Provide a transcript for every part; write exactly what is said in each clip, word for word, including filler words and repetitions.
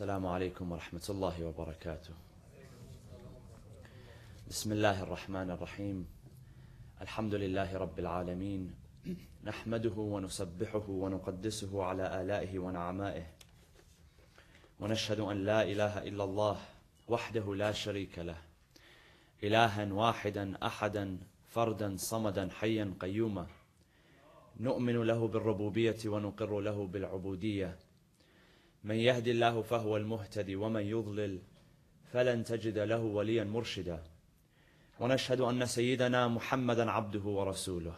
السلام عليكم ورحمة الله وبركاته. بسم الله الرحمن الرحيم. الحمد لله رب العالمين، نحمده ونسبحه ونقدسه على آلائه ونعمائه، ونشهد أن لا إله إلا الله وحده لا شريك له، إلها واحدا أحدا فردا صمدا حيا قيوما، نؤمن له بالربوبية ونقر له بالعبودية، من يهدي الله فهو المهتدي ومن يضلل فلن تجد له وليا مرشدا، ونشهد أن سيدنا محمدا عبده ورسوله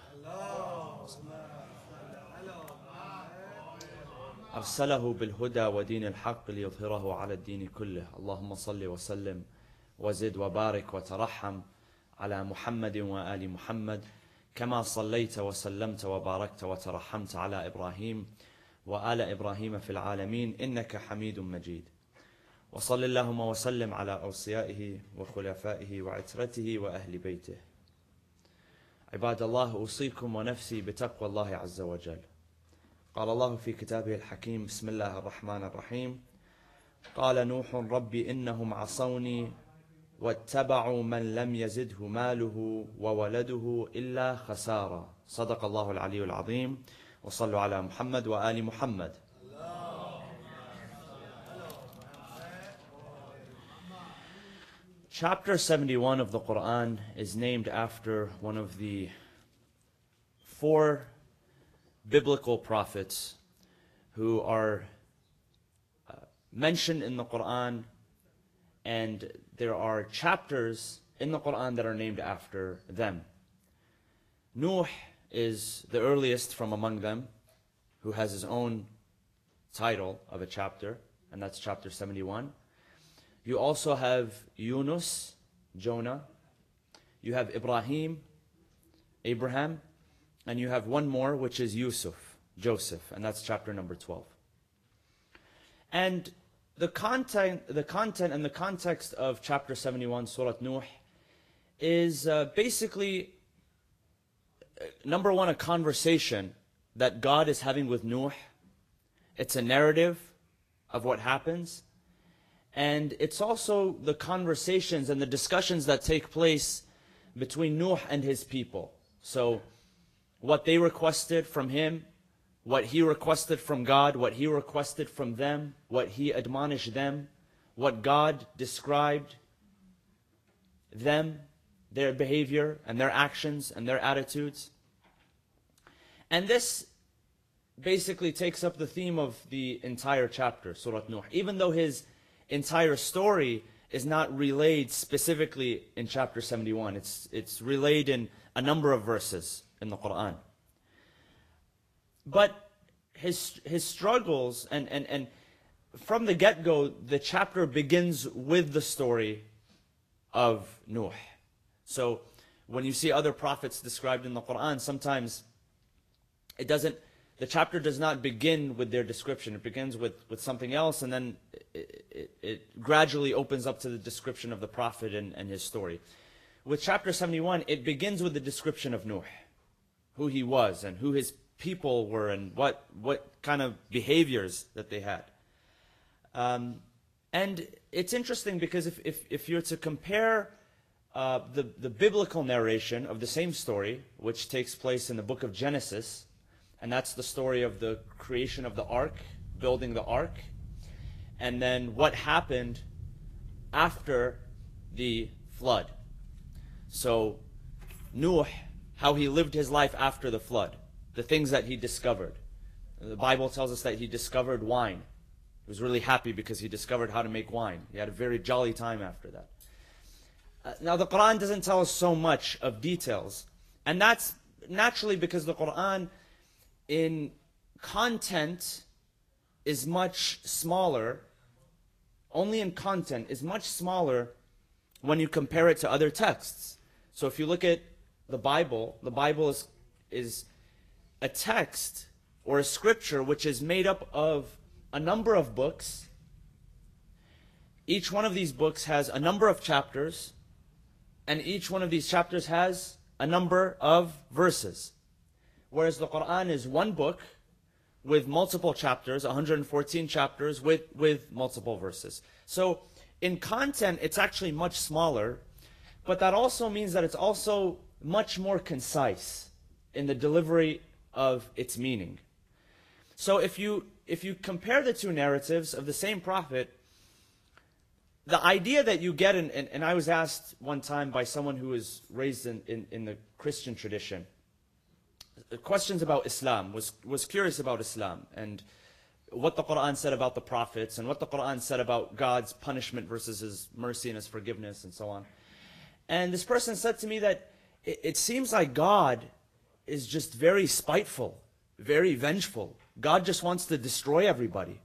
أرسله بالهدى ودين الحق ليظهره على الدين كله. اللهم صل وسلم وزد وبارك وترحم على محمد وآل محمد كما صليت وسلمت وباركت وترحمت على إبراهيم وآل إبراهيم في العالمين إنك حميد مجيد. وصل اللهم وسلم على أوصيائه وخلفائه وعترته وأهل بيته. عباد الله، أوصيكم ونفسي بتقوى الله عز وجل. قال الله في كتابه الحكيم: بسم الله الرحمن الرحيم. قال نوح رب إنهم عصوني واتبعوا من لم يزده ماله وولده إلا خسارا. صدق الله العلي العظيم. وصلوا على محمد وآل محمد. Chapter seventy-one of the Quran is named after one of the four biblical prophets who are uh, mentioned in the Quran, and there are chapters in the Quran that are named after them. Nuh is the earliest from among them, who has his own title of a chapter, and that's chapter seventy-one. You also have Yunus, Jonah. You have Ibrahim, Abraham. And you have one more, which is Yusuf, Joseph, and that's chapter number twelve. And the content, the content and the context of chapter seventy-one, Surah Nuh, is uh, basically, uh, number one, a conversation that God is having with Nuh. It's a narrative of what happens. And it's also the conversations and the discussions that take place between Nuh and his people. So, what they requested from him, what he requested from God, what he requested from them, what he admonished them, what God described them, their behavior and their actions and their attitudes. And this basically takes up the theme of the entire chapter, Surah Nuh, even though his entire story is not relayed specifically in chapter seventy-one. It's, it's relayed in a number of verses in the Quran. But his, his struggles, and, and, and from the get-go, the chapter begins with the story of Nuh. So when you see other prophets described in the Quran, sometimes it doesn't, the chapter does not begin with their description. It begins with, with something else, and then it, it, it gradually opens up to the description of the prophet and, and his story. With chapter seventy-one, it begins with the description of Nuh, who he was and who his people were and what, what kind of behaviors that they had. Um, and it's interesting because if, if, if you're to compare uh, the, the biblical narration of the same story, which takes place in the book of Genesis, and that's the story of the creation of the ark, building the ark, and then what happened after the flood. So, Nuh, how he lived his life after the flood, the things that he discovered. The Bible tells us that he discovered wine. He was really happy because he discovered how to make wine. He had a very jolly time after that. Uh, now, the Quran doesn't tell us so much of details, and that's naturally because the Quran in content is much smaller, only in content is much smaller when you compare it to other texts. So if you look at the Bible, the Bible is, is a text or a scripture which is made up of a number of books. Each one of these books has a number of chapters, and each one of these chapters has a number of verses. Whereas the Quran is one book with multiple chapters, one hundred fourteen chapters with, with multiple verses. So in content, it's actually much smaller, but that also means that it's also much more concise in the delivery of its meaning. So if you, if you compare the two narratives of the same prophet, the idea that you get, in, and, and I was asked one time by someone who was raised in, in, in the Christian tradition, questions about Islam, was, was curious about Islam, and what the Quran said about the prophets, and what the Quran said about God's punishment versus His mercy and His forgiveness, and so on. And this person said to me that it, it seems like God is just very spiteful, very vengeful. God just wants to destroy everybody.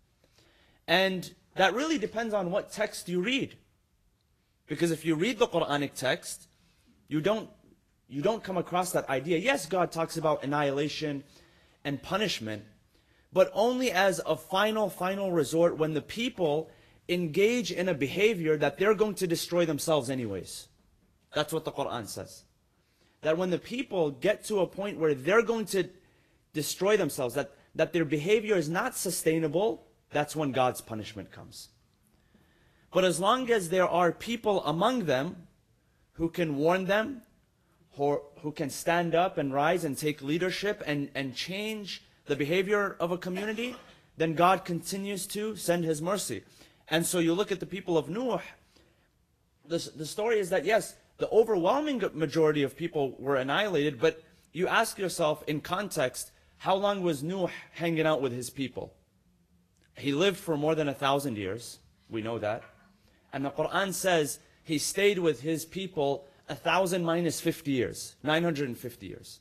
And that really depends on what text you read. Because if you read the Quranic text, you don't, you don't come across that idea. Yes, God talks about annihilation and punishment, but only as a final, final resort when the people engage in a behavior that they're going to destroy themselves anyways. That's what the Quran says. That when the people get to a point where they're going to destroy themselves, that, that their behavior is not sustainable, that's when God's punishment comes. But as long as there are people among them who can warn them, who, who can stand up and rise and take leadership and, and change the behavior of a community, then God continues to send His mercy. And so you look at the people of Nuh, the, the story is that yes, the overwhelming majority of people were annihilated, but you ask yourself in context, how long was Nuh hanging out with his people? He lived for more than a thousand years, we know that. And the Quran says he stayed with his people a thousand minus fifty years, nine hundred fifty years.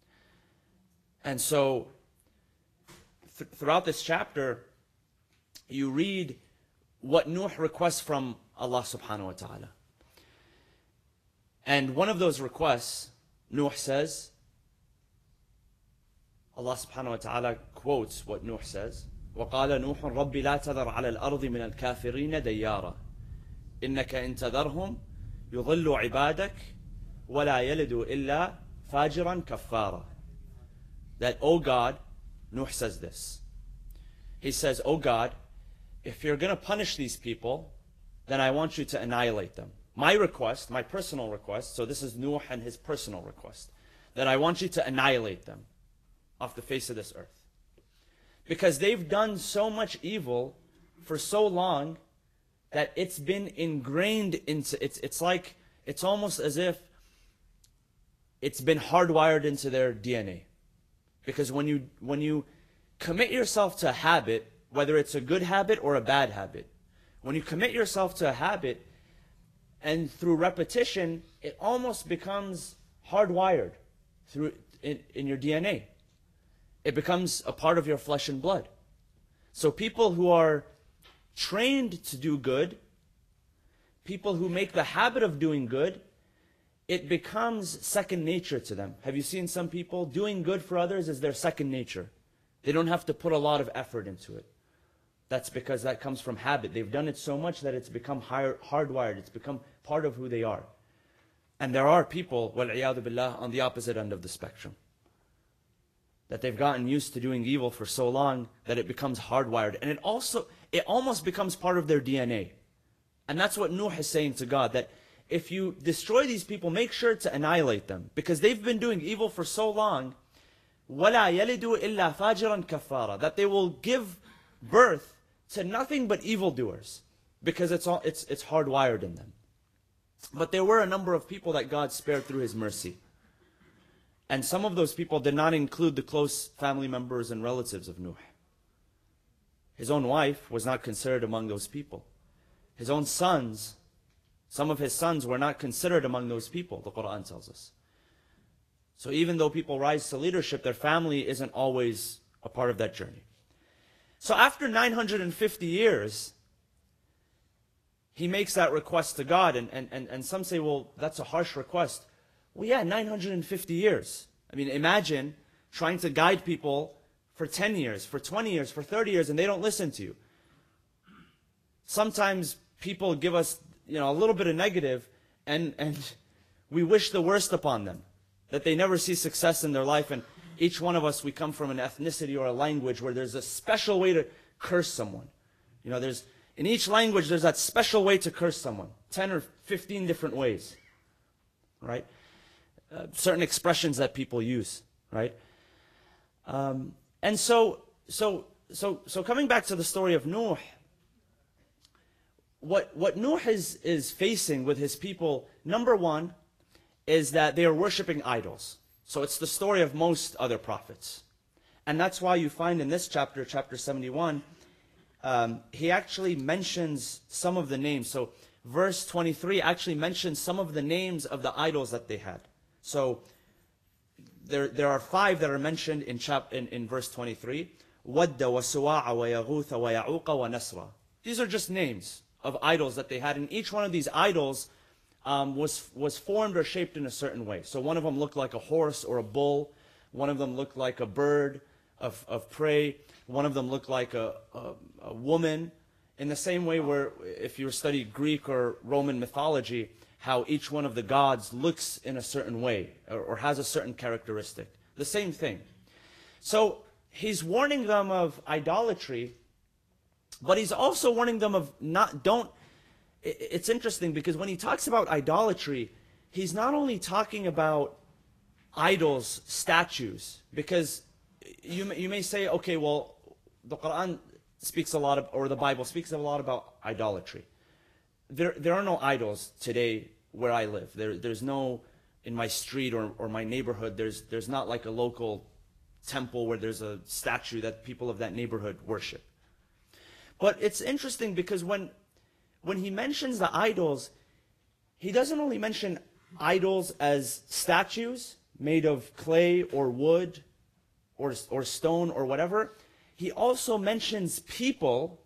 And so, th throughout this chapter, you read what Nuh requests from Allah subhanahu wa ta'ala. And one of those requests, Nuh says, Allah subhanahu wa ta'ala quotes what Nuh says, وَقَالَ نُوحٌ رَبِّ لَا تَذَرْ عَلَى الْأَرْضِ مِنَ الْكَافِرِينَ دَيَّارًا إِنَّكَ إِن تَذَرْهُمْ يُضِلُّ عِبَادَكَ وَلَا يَلِدُوا إِلَّا فَاجِرًا كَفَّارًا. That, oh God, Nuh says this. He says, oh God, if you're going to punish these people, then I want you to annihilate them. My request, my personal request, so this is Nuh and his personal request, that I want you to annihilate them off the face of this earth. Because they've done so much evil for so long that it's been ingrained into, it's, it's like, it's almost as if it's been hardwired into their D N A. Because when you, when you commit yourself to a habit, whether it's a good habit or a bad habit, when you commit yourself to a habit, and through repetition, it almost becomes hardwired through in, in your D N A. It becomes a part of your flesh and blood. So people who are trained to do good, people who make the habit of doing good, it becomes second nature to them. Have you seen some people doing good for others is their second nature? They don't have to put a lot of effort into it. That's because that comes from habit. They've done it so much that it's become hardwired. It's become part of who they are. And there are people, wal-'iyadhu billah, on the opposite end of the spectrum. That they've gotten used to doing evil for so long that it becomes hardwired. And it also, it almost becomes part of their D N A. And that's what Nuh is saying to God, that if you destroy these people, make sure to annihilate them. Because they've been doing evil for so long, وَلَا يَلِدُوا إِلَّا فَاجِرًا كَفَّارًا, that they will give birth to nothing but evildoers. Because it's, all, it's, it's hardwired in them. But there were a number of people that God spared through His mercy. And some of those people did not include the close family members and relatives of Nuh. His own wife was not considered among those people. His own sons, some of his sons were not considered among those people, the Quran tells us. So even though people rise to leadership, their family isn't always a part of that journey. So after nine hundred fifty years, he makes that request to God. And, and, and, and some say, well, that's a harsh request. Well, yeah, nine hundred fifty years. I mean, imagine trying to guide people for ten years, for twenty years, for thirty years, and they don't listen to you. Sometimes people give us, you know, a little bit of negative, and, and we wish the worst upon them, that they never see success in their life. And each one of us, we come from an ethnicity or a language where there's a special way to curse someone. You know, there's, in each language, there's that special way to curse someone. ten or fifteen different ways, right? Uh, certain expressions that people use, right? Um, and so, so, so, so coming back to the story of Nuh, what, what Nuh is, is facing with his people, number one, is that they are worshiping idols. So it's the story of most other prophets. And that's why you find in this chapter, chapter seventy-one, um, he actually mentions some of the names. So verse twenty-three actually mentions some of the names of the idols that they had. So there, there are five that are mentioned in, chap, in, in verse twenty-three. وَدَّ وَسُوَاعَ وَيَغُوثَ وَيَعُوقَ وَنَسْرَ. These are just names of idols that they had. And each one of these idols um, was, was formed or shaped in a certain way. So one of them looked like a horse or a bull. One of them looked like a bird of, of prey. One of them looked like a, a, a woman. In the same way where if you study Greek or Roman mythology, how each one of the gods looks in a certain way or, or has a certain characteristic. The same thing. So he's warning them of idolatry, but he's also warning them of not, don't, it's interesting because when he talks about idolatry, he's not only talking about idols, statues, because you, you may say, okay, well, the Quran speaks a lot of, or the Bible speaks a lot about idolatry. There, there are no idols today where I live. There, there's no, in my street or, or my neighborhood, there's, there's not like a local temple where there's a statue that people of that neighborhood worship. But it's interesting because when, when he mentions the idols, he doesn't only mention idols as statues made of clay or wood or, or stone or whatever. He also mentions people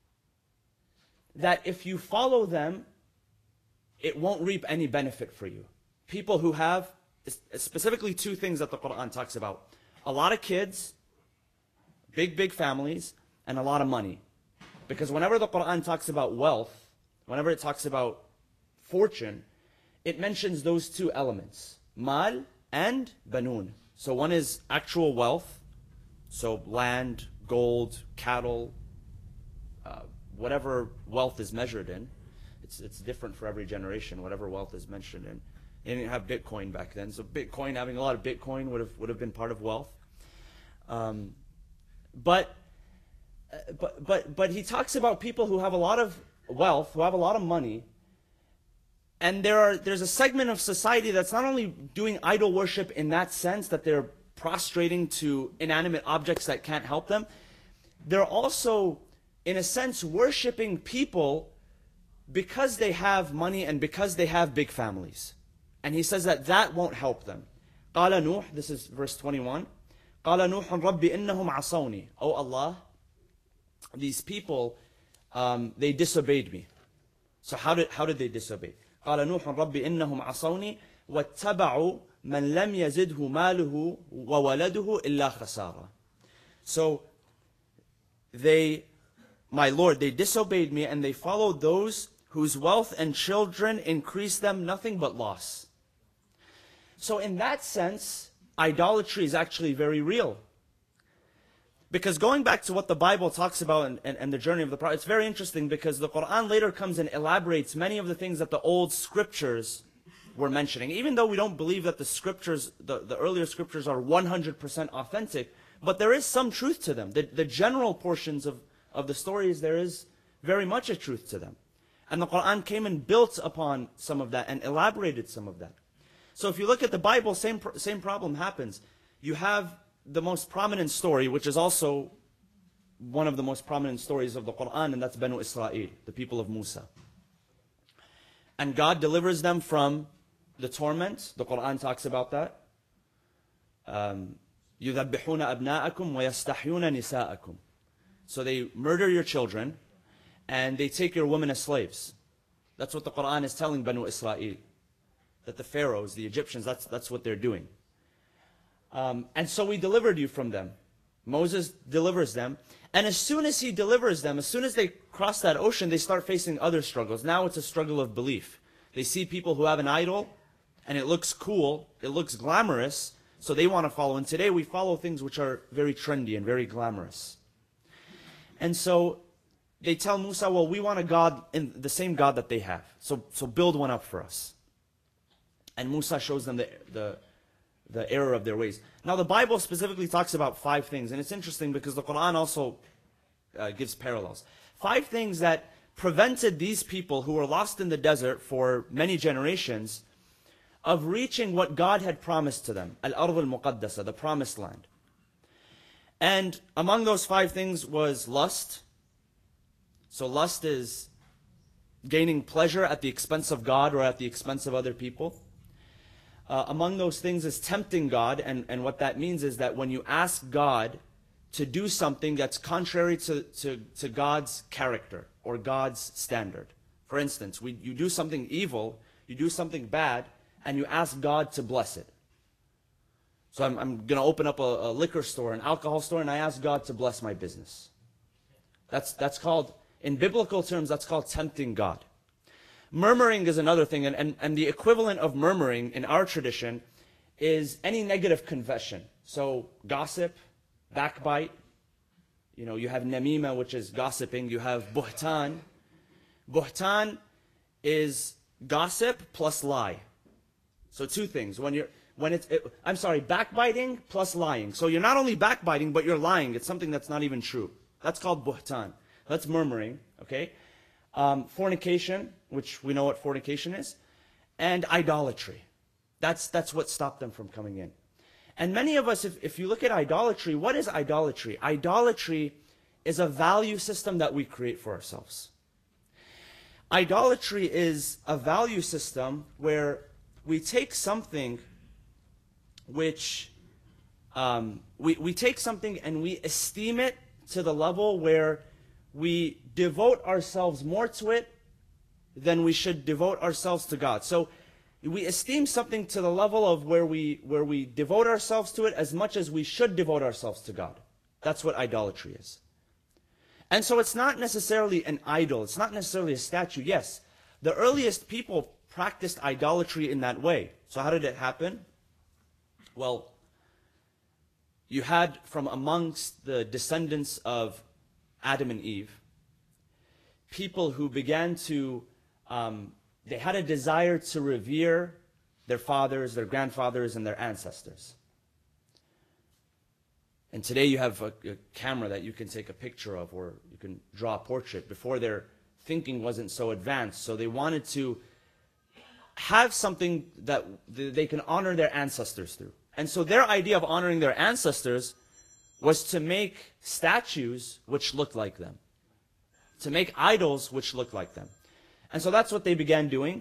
that if you follow them, it won't reap any benefit for you. People who have, specifically two things that the Quran talks about. A lot of kids, big, big families, and a lot of money. Because whenever the Quran talks about wealth, whenever it talks about fortune, it mentions those two elements, mal and banun. So one is actual wealth, so land, gold, cattle, uh, whatever wealth is measured in. It's, it's different for every generation, whatever wealth is mentioned in. They didn't have Bitcoin back then, so Bitcoin, having a lot of Bitcoin would have, would have been part of wealth. Um, but, but, but, but he talks about people who have a lot of wealth, who have a lot of money, and there are, there's a segment of society that's not only doing idol worship in that sense, that they're prostrating to inanimate objects that can't help them, they're also, in a sense, worshiping people because they have money and because they have big families. And he says that that won't help them. قال نوح, this is verse twenty-one. قال نوح رب إنهم عصوني. Oh Allah, these people, um, they disobeyed me. So how did, how did they disobey? قال نوح رب إنهم عصوني واتبعوا من لم يزده ماله وولده إلا خسارة. So they, my Lord, they disobeyed me and they followed those whose wealth and children increased them nothing but loss. So in that sense, idolatry is actually very real. Because going back to what the Bible talks about and, and, and the journey of the Prophet, it's very interesting because the Quran later comes and elaborates many of the things that the old scriptures were mentioning. Even though we don't believe that the scriptures, the, the earlier scriptures are one hundred percent authentic, but there is some truth to them. The, the general portions of, of the stories, there is very much a truth to them. And the Quran came and built upon some of that and elaborated some of that. So if you look at the Bible, same, same problem happens. You have the most prominent story, which is also one of the most prominent stories of the Quran, and that's Banu Israel, the people of Musa. And God delivers them from the torment. The Quran talks about that. Um, يُذَبِّحُونَ أَبْنَاءَكُمْ وَيَسْتَحْيُونَ نِسَاءَكُمْ. So they murder your children, and they take your women as slaves. That's what the Quran is telling Banu Israel. That the pharaohs, the Egyptians, that's, that's what they're doing. Um, and so we delivered you from them. Moses delivers them. And as soon as he delivers them, as soon as they cross that ocean, they start facing other struggles. Now it's a struggle of belief. They see people who have an idol, and it looks cool, it looks glamorous, So they want to follow. And today we follow things which are very trendy and very glamorous. And so they tell Musa, well, we want a God, in the same God that they have. So, so build one up for us. And Musa shows them the, the, the error of their ways. Now the Bible specifically talks about five things. And it's interesting because the Quran also uh, gives parallels. Five things that prevented these people who were lost in the desert for many generations of reaching what God had promised to them. Al-Ard al-Muqaddasa, the promised land. And among those five things was lust. So lust is gaining pleasure at the expense of God or at the expense of other people. Uh, among those things is tempting God, and, and what that means is that when you ask God to do something that's contrary to, to, to God's character or God's standard. For instance, we, you do something evil, you do something bad, and you ask God to bless it. So I'm, I'm going to open up a, a liquor store, an alcohol store, and I ask God to bless my business. That's, that's called, in biblical terms, that's called tempting God. Murmuring is another thing, and, and, and the equivalent of murmuring in our tradition is any negative confession. So gossip, backbite, you know, you have namima, which is gossiping, you have buhtan. Buhtan is gossip plus lie. So two things. When you're, when it's, it, I'm sorry, backbiting plus lying. So you're not only backbiting, but you're lying. It's something that's not even true. That's called buhtan. That's murmuring, okay? Um, fornication, which we know what fornication is, and idolatry. That's, that's what stopped them from coming in. And many of us, if, if you look at idolatry, what is idolatry? Idolatry is a value system that we create for ourselves. Idolatry is a value system where we take something which, um, we, we take something and we esteem it to the level where we devote ourselves more to it than we should devote ourselves to God. So we esteem something to the level of where we, where we devote ourselves to it as much as we should devote ourselves to God. That's what idolatry is. And so it's not necessarily an idol. It's not necessarily a statue. Yes, the earliest people practiced idolatry in that way. So how did it happen? Well, you had from amongst the descendants of Adam and Eve, people who began to, um, they had a desire to revere their fathers, their grandfathers, and their ancestors. And today you have a, a camera that you can take a picture of, or you can draw a portrait. Before, their thinking wasn't so advanced, so they wanted to have something that they can honor their ancestors through. And so their idea of honoring their ancestors was to make statues which looked like them, to make idols which looked like them. And so that's what they began doing.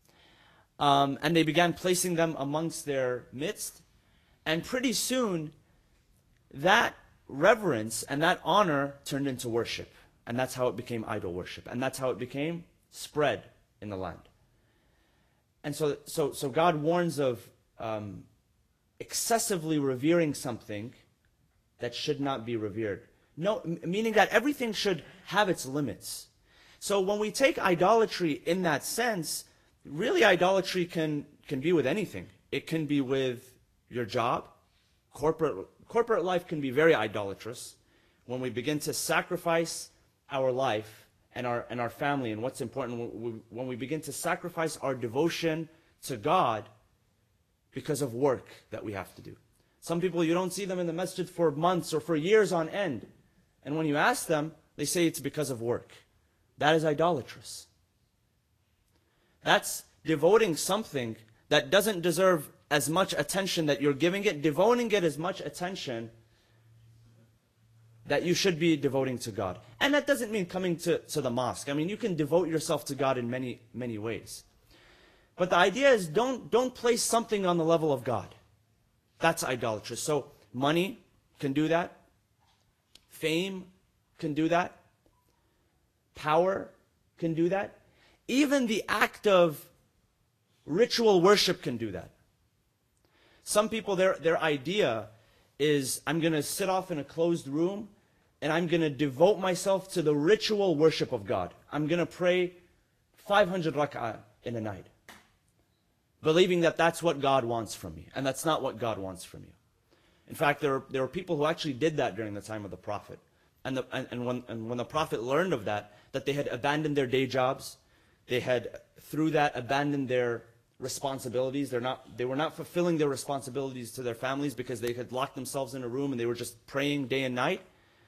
Um, and they began placing them amongst their midst. And pretty soon, that reverence and that honor turned into worship. And that's how it became idol worship. And that's how it became spread in the land. And so, so, so God warns of um, excessively revering something that should not be revered. No, meaning that everything should have its limits. So when we take idolatry in that sense, really idolatry can, can be with anything. It can be with your job. Corporate, corporate life can be very idolatrous. When we begin to sacrifice our life and our, and our family and what's important, when we, when we begin to sacrifice our devotion to God because of work that we have to do. Some people, you don't see them in the masjid for months or for years on end. And when you ask them, they say it's because of work. That is idolatrous. That's devoting something that doesn't deserve as much attention that you're giving it, devoting it as much attention that you should be devoting to God. And that doesn't mean coming to, to the mosque. I mean, you can devote yourself to God in many, many ways. But the idea is don't, don't place something on the level of God. That's idolatrous. So money can do that. Fame can do that. Power can do that. Even the act of ritual worship can do that. Some people, their, their idea is, I'm going to sit off in a closed room and I'm going to devote myself to the ritual worship of God. I'm going to pray five hundred rak'ah in a night. believing that that's what God wants from me. And that's not what God wants from you. In fact, there, there were people who actually did that during the time of the Prophet. And, the, and, and, when, and when the Prophet learned of that, that they had abandoned their day jobs, they had, through that, abandoned their responsibilities. They're not, they were not fulfilling their responsibilities to their families because they had locked themselves in a room and they were just praying day and night.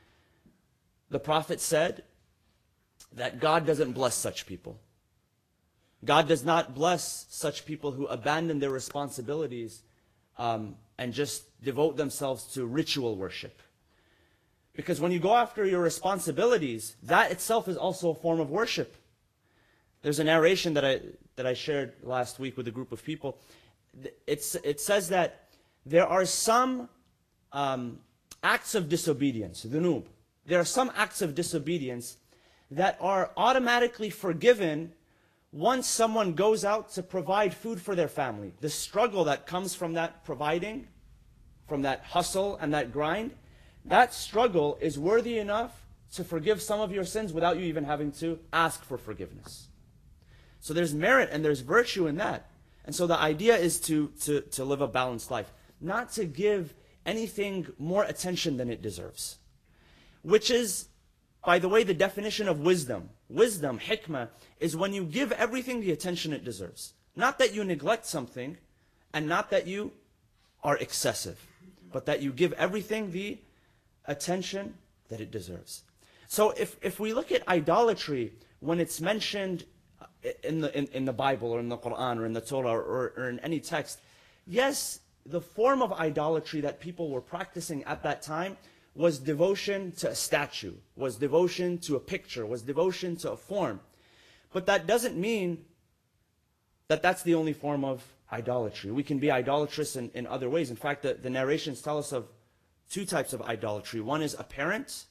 The Prophet said that God doesn't bless such people. God does not bless such people who abandon their responsibilities um, and just devote themselves to ritual worship. Because when you go after your responsibilities, that itself is also a form of worship. There's a narration that I, that I shared last week with a group of people. It's, it says that there are some um, acts of disobedience, dhunub. There are some acts of disobedience that are automatically forgiven once someone goes out to provide food for their family. The struggle that comes from that providing, from that hustle and that grind, that struggle is worthy enough to forgive some of your sins without you even having to ask for forgiveness. So there's merit and there's virtue in that. And so the idea is to, to, to live a balanced life, not to give anything more attention than it deserves. Which is, by the way, the definition of wisdom. Wisdom, hikmah, is when you give everything the attention it deserves. Not that you neglect something, and not that you are excessive, but that you give everything the attention that it deserves. So if, if we look at idolatry, when it's mentioned in the, in, in the Bible, or in the Quran, or in the Torah, or, or in any text, yes, the form of idolatry that people were practicing at that time was devotion to a statue, was devotion to a picture, was devotion to a form. But that doesn't mean that that's the only form of idolatry. We can be idolatrous in, in other ways. In fact, the, the narrations tell us of two types of idolatry. One is apparent,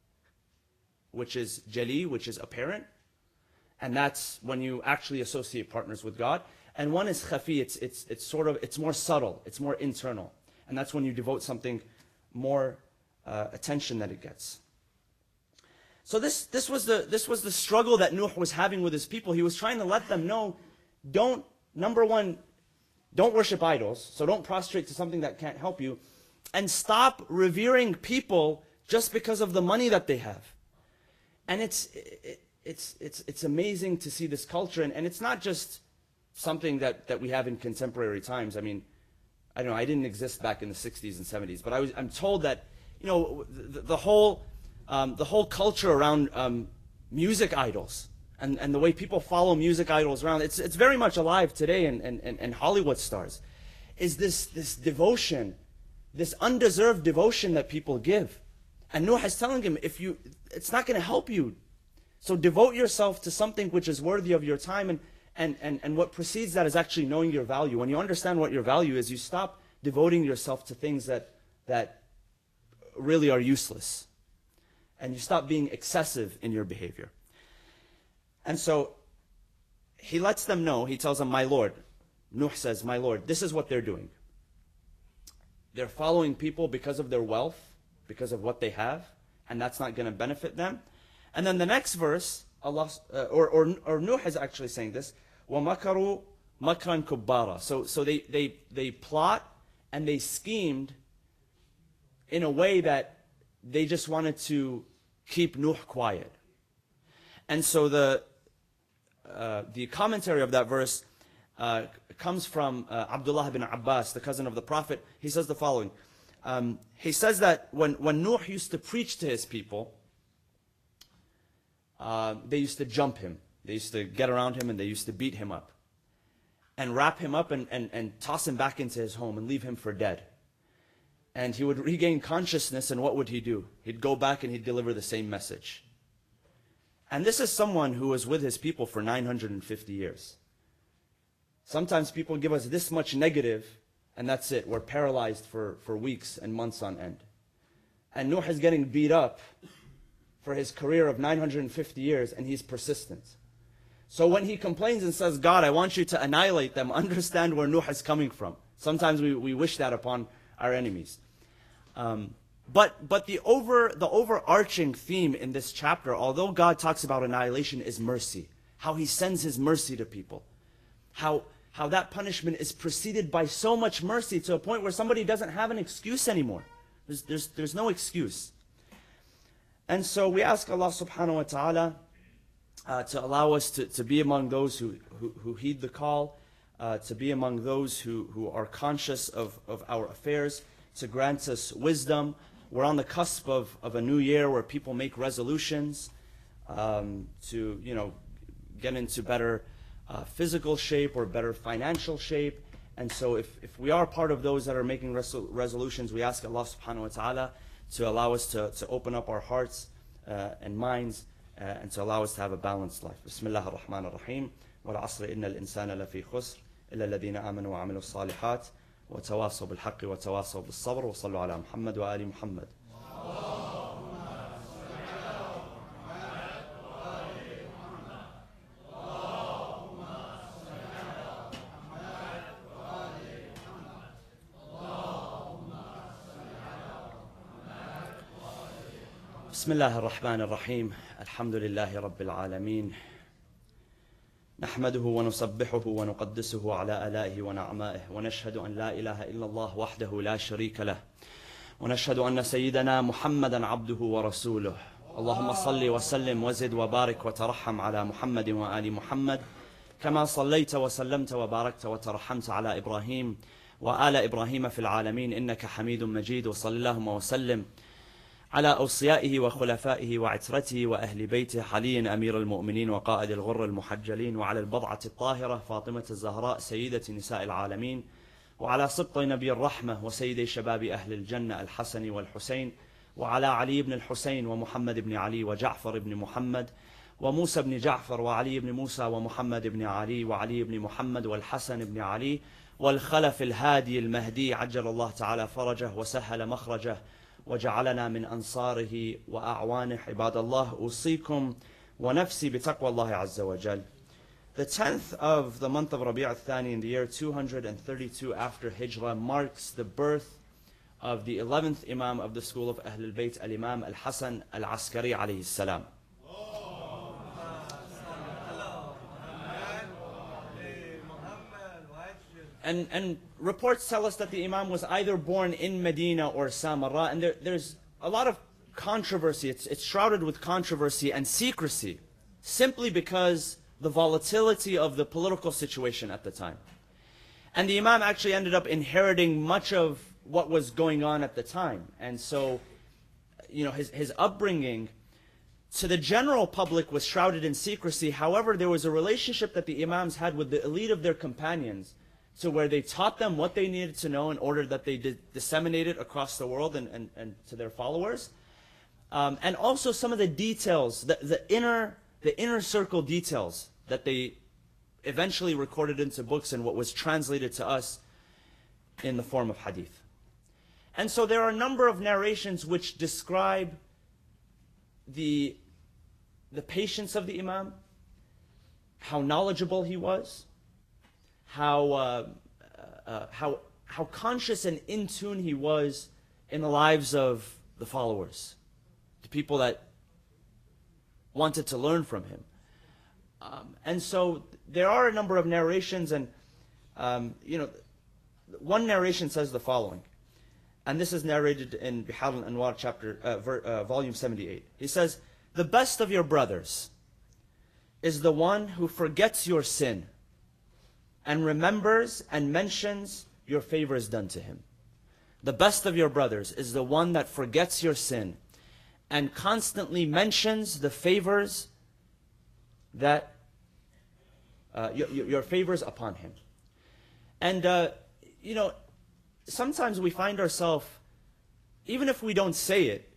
which is jali, which is apparent. And that's when you actually associate partners with God. And one is khafi, it's, it's, it's sort of, it's more subtle, it's more internal. And that's when you devote something more Uh, attention that it gets. So this, this, was the, this was the struggle that Nuh was having with his people. He was trying to let them know, don't, number one, don't worship idols, so don't prostrate to something that can't help you, and stop revering people just because of the money that they have. And it's, it, it's, it's, it's amazing to see this culture, and, and it's not just something that, that we have in contemporary times. I mean, I don't know, I didn't exist back in the sixties and seventies, but I was, I'm told that you know, the, the whole, um, the whole culture around um, music idols and, and the way people follow music idols around, it's, it's very much alive today in, in, in Hollywood stars, is this, this devotion, this undeserved devotion that people give. And Nuh is telling him, if you, it's not going to help you. So devote yourself to something which is worthy of your time, and, and, and, and what precedes that is actually knowing your value. When you understand what your value is, you stop devoting yourself to things that, that really are useless. And you stop being excessive in your behavior. And so he lets them know, he tells them, my Lord, Nuh says, my Lord, this is what they're doing. They're following people because of their wealth, because of what they have, and that's not going to benefit them. And then the next verse, Allah, uh, or, or, or Nuh is actually saying this, وَمَكَرُوا مَكْرًا كُبَّارًا. So, so they, they, they plot and they schemed in a way that they just wanted to keep Nuh quiet. And so the, uh, the commentary of that verse uh, comes from uh, Abdullah ibn Abbas, the cousin of the Prophet. He says the following. Um, he says that when, when Nuh used to preach to his people, uh, they used to jump him. They used to get around him and they used to beat him up. And wrap him up and, and, and toss him back into his home and leave him for dead. And he would regain consciousness, and what would he do? He'd go back and he'd deliver the same message. And this is someone who was with his people for nine hundred fifty years. Sometimes people give us this much negative, and that's it. We're paralyzed for, for weeks and months on end. And Nuh is getting beat up for his career of nine hundred fifty years, and he's persistent. So when he complains and says, God, I want you to annihilate them, understand where Nuh is coming from. Sometimes we, we wish that upon our enemies. Um, but but the over the overarching theme in this chapter, although God talks about annihilation, is mercy. How he sends his mercy to people. How how that punishment is preceded by so much mercy to a point where somebody doesn't have an excuse anymore. There's, there's, there's no excuse. And so we ask Allah subhanahu wa ta'ala uh, to allow us to, to be among those who, who, who heed the call, uh, to be among those who, who are conscious of, of our affairs, to grant us wisdom. We're on the cusp of, of a new year where people make resolutions um, to, you know, get into better uh, physical shape or better financial shape. And so if, if we are part of those that are making resol resolutions, we ask Allah subhanahu wa ta'ala to allow us to, to open up our hearts uh, and minds uh, and to allow us to have a balanced life. Bismillah ar-Rahman ar-Rahim. وَالْعَصْرِ إِنَّ الْإِنسَانَ لَفِي خُسْرٍ إِلَّا الَّذِينَ آمَنُوا وَعَمِلُوا الصَّالِحَاتِ وَتَوَاصَوْا بِالْحَقِّ وَتَوَاصَوْا بِالصَّبْرِ وَصَلُّوا عَلَى مُحَمَّدٍ وَآلِ مُحَمَّدٍ. بسم الله الرحمن الرحيم. الحمد لله رب العالمين. نحمده ونسبحه ونقدسه على آلائه ونعمائه ونشهد أن لا إله إلا الله وحده لا شريك له ونشهد أن سيدنا محمدا عبده ورسوله. اللهم صل وسلم وزد وبارك وترحم على محمد وآل محمد كما صليت وسلمت وباركت وترحمت على إبراهيم وآل إبراهيم في العالمين إنك حميد مجيد. وصل اللهم وسلم على أوصيائه وخلفائه وعترته وأهل بيته علي أمير المؤمنين وقائد الغر المحجلين وعلى البضعة الطاهرة فاطمة الزهراء سيدة نساء العالمين وعلى سبط نبي الرحمة وسيد شباب أهل الجنة الحسن والحسين وعلى علي بن الحسين ومحمد بن علي وجعفر بن محمد وموسى بن جعفر وعلي بن موسى ومحمد بن علي وعلي بن محمد والحسن بن علي والخلف الهادي المهدي عجل الله تعالى فرجه وسهل مخرجه وجعلنا من أنصاره وأعوانه. عباد الله أوصيكم ونفسي بتقوى الله عز وجل. The tenth of the month of Rabi' al-Thani in the year two hundred thirty-two after Hijrah marks the birth of the eleventh Imam of the school of Ahlul Bayt, Al-Imam Al-Hasan Al-Askari alayhi salam. And, and reports tell us that the Imam was either born in Medina or Samarra, and there, there's a lot of controversy. It's, it's shrouded with controversy and secrecy, simply because the volatility of the political situation at the time. And the Imam actually ended up inheriting much of what was going on at the time. And so, you know, his, his upbringing to the general public was shrouded in secrecy. However, there was a relationship that the Imams had with the elite of their companions, to where they taught them what they needed to know in order that they did disseminate it across the world and, and, and to their followers. Um, and also some of the details, the, the, inner, the inner circle details that they eventually recorded into books and what was translated to us in the form of hadith. And so there are a number of narrations which describe the, the patience of the Imam, how knowledgeable he was, how uh, uh, how how conscious and in tune he was in the lives of the followers, the people that wanted to learn from him. Um, and so there are a number of narrations, and um, you know, one narration says the following, and this is narrated in Bihar al-Anwar chapter uh, ver, uh, volume seventy-eight. He says, "The best of your brothers is the one who forgets your sin and remembers and mentions your favors done to him. The best of your brothers is the one that forgets your sin and constantly mentions the favors that, uh, your, your favors upon him." And, uh, you know, sometimes we find ourselves, even if we don't say it,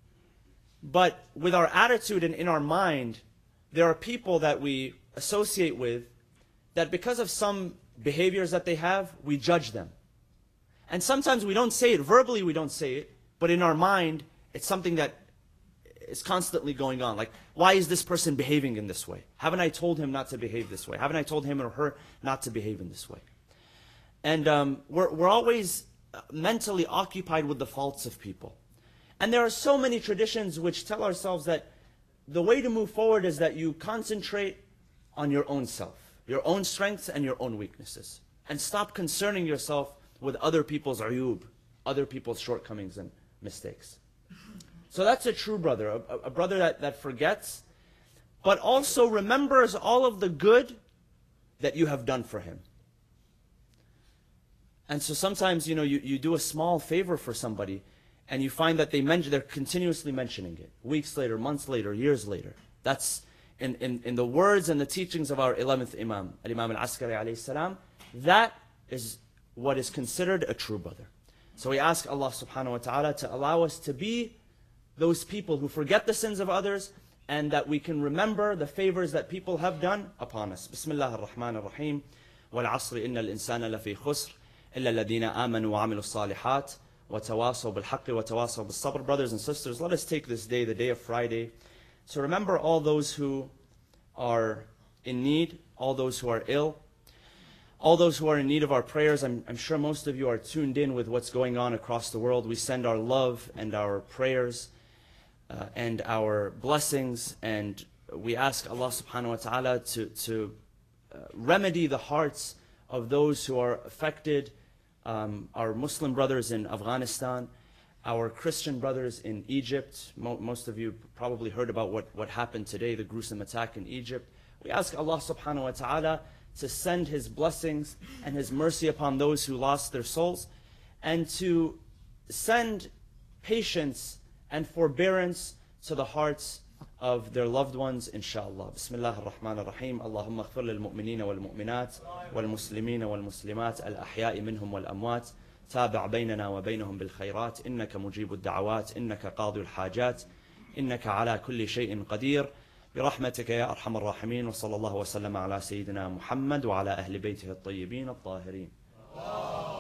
but with our attitude and in our mind, there are people that we associate with that because of some behaviors that they have, we judge them. And sometimes we don't say it, verbally we don't say it, but in our mind, it's something that is constantly going on. Like, why is this person behaving in this way? Haven't I told him not to behave this way? Haven't I told him or her not to behave in this way? And um, we're, we're always mentally occupied with the faults of people. And there are so many traditions which tell ourselves that the way to move forward is that you concentrate on your own self. your own strengths and your own weaknesses. And stop concerning yourself with other people's ayub, other people's shortcomings and mistakes. So that's a true brother, a, a brother that, that forgets, but also remembers all of the good that you have done for him. And so sometimes, you know, you, you do a small favor for somebody, and you find that they mention, they're continuously mentioning it. Weeks later, months later, years later. That's in, in, in the words and the teachings of our eleventh Imam, Al-Imam Al-Askari alayhi salam, that is what is considered a true brother. So we ask Allah subhanahu wa ta'ala to allow us to be those people who forget the sins of others, and that we can remember the favors that people have done upon us. Bismillah ar-Rahman ar-Rahim. وَالْعَصْرِ إِنَّ الْإِنسَانَ لَفِي خُسْرٍ إِلَّا الَّذِينَ آمَنُوا وَعَمِلُوا الصَّالِحَاتِ وَتَوَاصَوْا بِالْحَقِّ وَتَوَاصَوْا بِالصَّبْرِ. Brothers and sisters, let us take this day, the day of Friday, to remember all those who are in need, all those who are ill, all those who are in need of our prayers. I'm, I'm sure most of you are tuned in with what's going on across the world. We send our love and our prayers uh, and our blessings, and we ask Allah subhanahu wa ta'ala to, to uh, remedy the hearts of those who are affected, um, our Muslim brothers in Afghanistan, our Christian brothers in Egypt. Mo most of you probably heard about what, what happened today, the gruesome attack in Egypt. We ask Allah subhanahu wa ta'ala to send His blessings and His mercy upon those who lost their souls, and to send patience and forbearance to the hearts of their loved ones, inshallah. Bismillah ar-Rahman ar-Rahim. Allahumma aghfir lil mu'minina wal mu'minat wal muslimina wal muslimat al ahya'i minhum wal amwat. تابع بيننا وبينهم بالخيرات إنك مجيب الدعوات إنك قاضي الحاجات إنك على كل شيء قدير برحمتك يا أرحم الراحمين. وصلى الله وسلم على سيدنا محمد وعلى أهل بيته الطيبين الطاهرين.